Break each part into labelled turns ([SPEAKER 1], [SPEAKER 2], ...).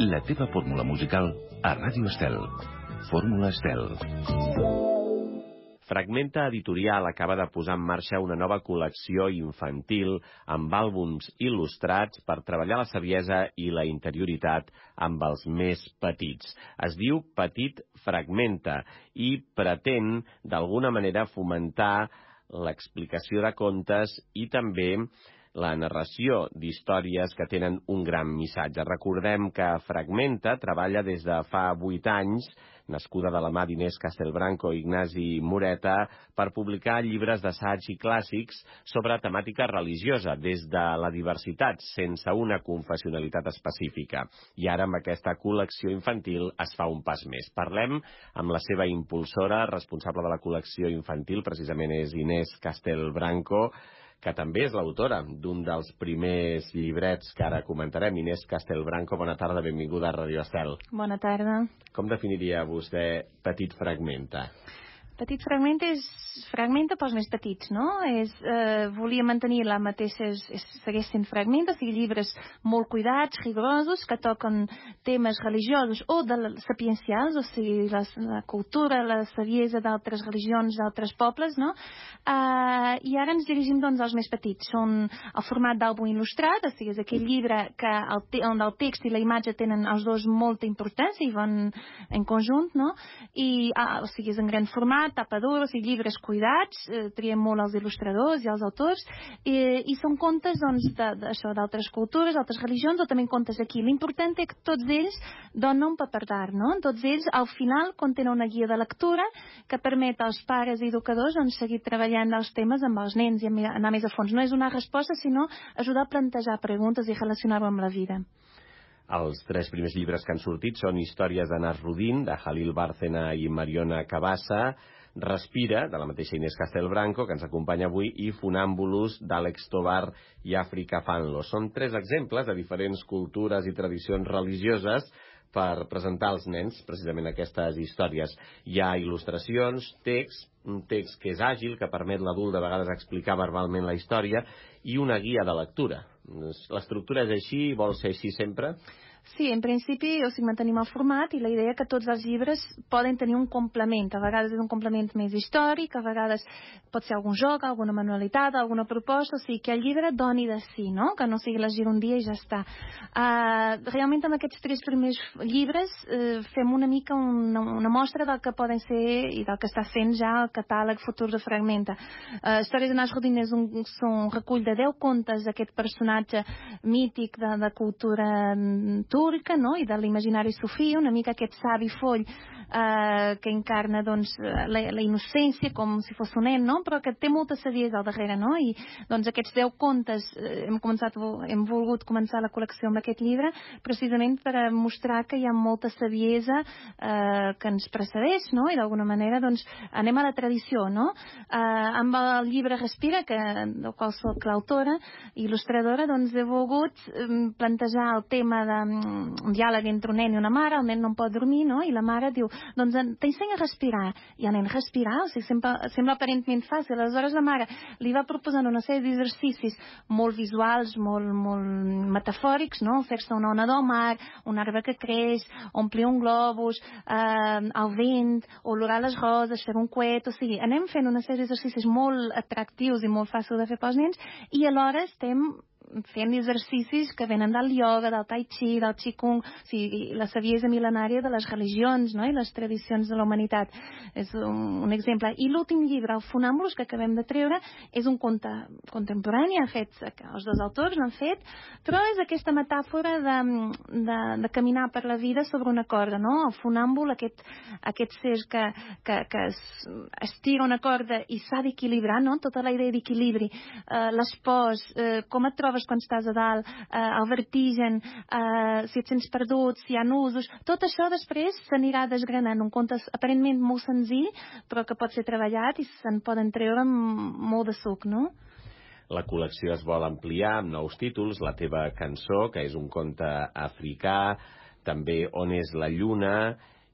[SPEAKER 1] La teva fórmula musical a Ràdio Estel. Fórmula Estel.
[SPEAKER 2] Fragmenta Editorial acaba de posar en marxa una nova col·lecció infantil amb àlbums il·lustrats per treballar la saviesa i la interioritat amb els més petits. Es diu Petit Fragmenta i pretén, d'alguna manera, fomentar l'explicació de contes i també la narració d'històries que tenen un gran missatge. Recordem que Fragmenta treballa des de fa 8 anys, nascuda de la mà d'Inés Castelbranco i Ignasi Moreta, per publicar llibres d'assaig i clàssics sobre temàtica religiosa, des de la diversitat, sense una confessionalitat específica. I ara, amb aquesta col·lecció infantil, es fa un pas més. Parlem amb la seva impulsora, responsable de la col·lecció infantil, precisament és Inés Castelbranco, que també és l'autora d'un dels primers llibrets que ara comentarem. Inés Castelbranco, bona tarda, benvinguda a Radio Estel.
[SPEAKER 3] Bona tarda.
[SPEAKER 2] Com definiria vostè Petit Fragmenta?
[SPEAKER 3] Petit Fragmenta és fragmenta pels més petits, no? Volia mantenir la mateixa, segueix sent fragmenta, o sigui, llibres molt cuidats, rigorosos, que toquen temes religiosos o sapiencials, o sigui, la cultura, la saviesa d'altres religions, d'altres pobles, no? I ara ens dirigim, doncs, als més petits. Són el format d'àlbum il·lustrat, o sigui, és aquell llibre on el text i la imatge tenen els dos molta importància i van en conjunt, no? O sigui, és en gran format, tapa dura, o sigui, llibres cuidats, triem molt els il·lustradors i els autors, i són contes, doncs, d'altres cultures, d'altres religions, o també contes aquí. L'important és que tots ells donen un paper d'art, no? Tots ells, al final, contenen una guia de lectura que permet als pares i educadors, doncs, seguir treballant els temes amb els nens i anar més a fons. No és una resposta, sinó ajudar a plantejar preguntes i relacionar-ho amb la vida.
[SPEAKER 2] Els 3 primers llibres que han sortit són Històries de Nasruddin, de Jalil Bárcena i Mariona Cabassa, Respira, de la mateixa Inés Castelbranco, que ens acompanya avui, i Funàmbulos, d'Àlex Tovar i Àfrica Fanlo. Són 3 exemples de diferents cultures i tradicions religioses per presentar als nens precisament aquestes històries. Hi ha il·lustracions, un text que és àgil, que permet l'adult de vegades explicar verbalment la història, i una guia de lectura. L'estructura és així i vol ser així sempre?
[SPEAKER 3] Sí, en principi, o sigui, mantenim el format i la idea que tots els llibres poden tenir un complement. A vegades és un complement més històric, a vegades pot ser algun joc, alguna manualitat, alguna proposta, o sigui, que el llibre doni de si, no? Que no sigui llegir un dia i ja està. Realment amb aquests 3 primers llibres fem una mica una mostra del que poden ser i del que està fent ja el catàleg futur de Fragmenta. Històries de Nasruddin és un recull de 10 contes d'aquest personatge mític de cultura turca, no? I de l'imaginari sufí, una mica aquest savi foll que encarna, doncs, la innocència com si fos un nen, no? Però que té molta saviesa al darrere, no? I doncs aquests 10 contes hem volgut començar la col·lecció amb aquest llibre precisament per mostrar que hi ha molta saviesa que ens precedeix, no? I d'alguna manera, doncs, anem a la tradició, no? Amb el llibre Respira, del qual soc l'autora i il·lustradora, doncs he volgut plantejar el tema d'un diàleg entre un nen i una mare. El nen no pot dormir, no? I la mare diu, doncs t'ensenya a respirar. I el nen respirar, o sigui, sembla aparentment fàcil. Aleshores la mare li va proposant una sèrie d'exercicis molt visuals, molt metafòrics, no? Fer-se una ona del mar, un arbre que creix, omplir un globus, el vent, olorar les roses, fer un coet, o sigui, anem fent una sèrie d'exercicis molt atractius i molt fàcils de fer pels nens, i alhora estem fent exercicis que venen del ioga, del tai chi, del qigong, o sigui, la saviesa mil·lenària de les religions, no? I les tradicions de la humanitat. És un exemple. I l'últim llibre, el Funàmbulos, que acabem de treure, és un conte contemporani, els 2 autors l'han fet, però és aquesta metàfora de caminar per la vida sobre una corda, no? El funàmbul, aquest ser que estira una corda i s'ha d'equilibrar, no? Tota la idea d'equilibri, l'espòs, com et trobes quan estàs a dalt, el vertigen, si et sents perdut, si hi ha nusos, tot això després s'anirà desgranant. Un conte aparentment molt senzill, però que pot ser treballat i se'n poden treure molt de suc, no?
[SPEAKER 2] La col·lecció es vol ampliar amb nous títols, La teva cançó, que és un conte africà, també On és la lluna,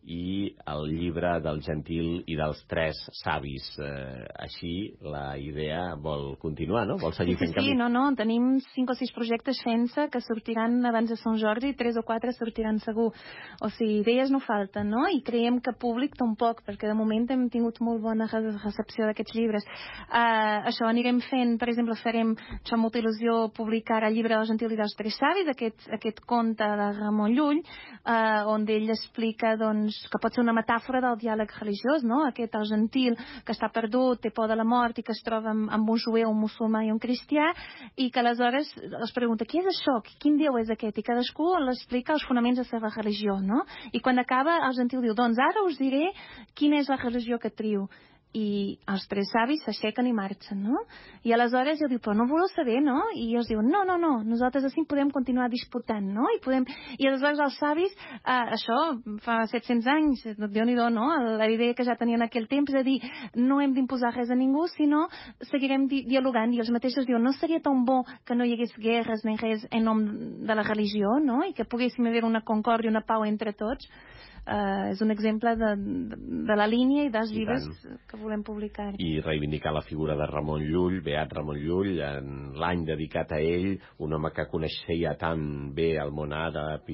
[SPEAKER 2] i el llibre del Gentil i dels Tres Savis. Així la idea vol continuar, no? Vol seguir fent camí.
[SPEAKER 3] Sí, no, tenim 5 o 6 projectes fent-se que sortiran abans de Sant Jordi, 3 o 4 sortiran segur. O sigui, idees no falten, no? I creiem que públic tampoc, perquè de moment hem tingut molt bona recepció d'aquests llibres. Això anirem fent, per exemple, farem molta il·lusió publicar el llibre del Gentil i dels Tres Savis, aquest conte de Ramon Llull, on ell explica que pot ser una metàfora del diàleg religiós, no? Aquest el gentil que està perdut, té por de la mort i que es troba amb un jueu, un musulmà i un cristià, i que aleshores es pregunta què és això, quin déu és aquest, i cadascú l'explica els fonaments de la seva religió, no? I quan acaba el gentil diu, doncs ara us diré quina és la religió que trio. I els tres savis s'aixequen i marxen, no? I aleshores jo dic, però no voleu saber, no? I ells diuen, no, nosaltres així podem continuar disputant, no? I aleshores els savis, això fa 700 anys, Déu-n'hi-do, no? La idea que ja tenien aquell temps, és a dir, no hem d'imposar res a ningú, sinó seguirem dialogant, i els mateixos diuen, no seria tan bo que no hi hagués guerres ni res en nom de la religió, no? I que poguéssim haver una concòrdia, una pau entre tots. És un exemple de la línia i dels llibres que volem publicar.
[SPEAKER 2] I reivindicar la figura de Ramon Llull, Beat Ramon Llull, en l'any dedicat a ell, un home que coneixia tan bé el món àrab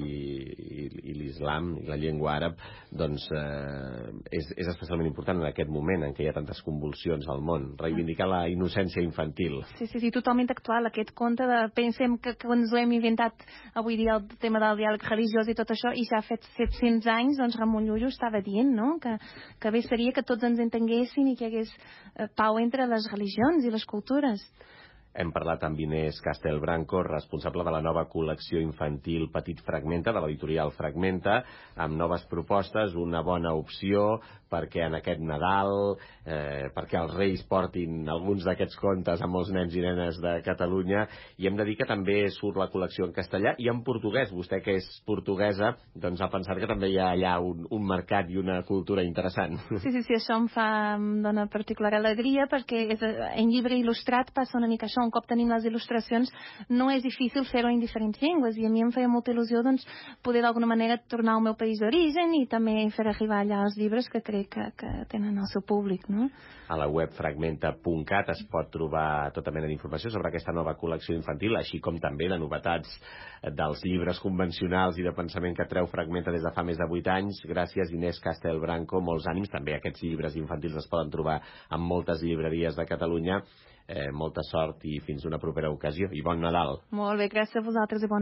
[SPEAKER 2] i l'islam i la llengua àrab, doncs és especialment important en aquest moment en què hi ha tantes convulsions al món. Reivindicar la innocència infantil.
[SPEAKER 3] Sí, totalment actual. Aquest conte pensem que ens ho hem inventat avui dia el tema del diàleg religiós i tot això, i ja ha fet 700 anys doncs Ramon Llull ho estava dient, no? Que bé seria que tots ens entenguessin i que hi hagués pau entre les religions i les cultures.
[SPEAKER 2] Hem parlat amb Inés Castelbranco, responsable de la nova col·lecció infantil Petit Fragmenta, de l'editorial Fragmenta, amb noves propostes, una bona opció perquè en aquest Nadal, perquè els Reis portin alguns d'aquests contes a molts nens i nenes de Catalunya, i hem de dir que també surt la col·lecció en castellà i en portuguès. Vostè, que és portuguesa, doncs ha pensat que també hi ha allà un mercat i una cultura interessant.
[SPEAKER 3] Sí, això em dona particular alegria, perquè en llibre il·lustrat passa una mica això. Un cop tenim les il·lustracions, no és difícil fer-ho en diferents llengües, i a mi em feia molta il·lusió poder d'alguna manera tornar al meu país d'origen i també fer arribar allà els llibres que crec que tenen el seu públic, no?
[SPEAKER 2] A la web fragmenta.cat es pot trobar tota mena d'informació sobre aquesta nova col·lecció infantil, així com també de novetats dels llibres convencionals i de pensament que treu Fragmenta des de fa més de 8 anys. Gràcies, Inés Castelbranco, molts ànims. També aquests llibres infantils es poden trobar en moltes llibreries de Catalunya. Molta sort i fins una propera ocasió. I bon Nadal.
[SPEAKER 3] Molt bé, gràcies a vosaltres i bon